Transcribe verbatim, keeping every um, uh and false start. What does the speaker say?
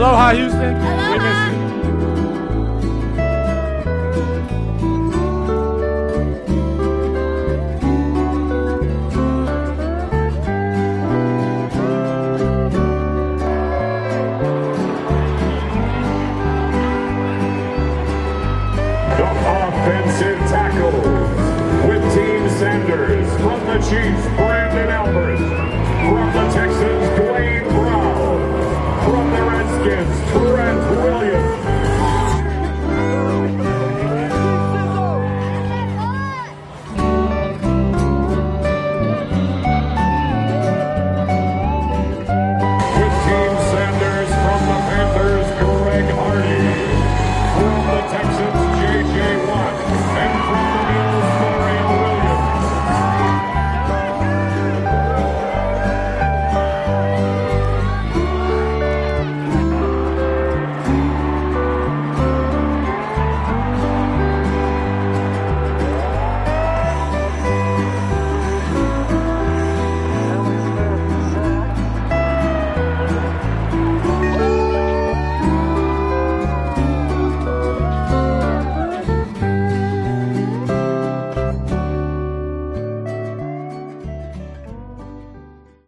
Aloha, Houston. Aloha. We miss you. The offensive tackles with Team Sanders from the Chiefs, Brandon Albert. From the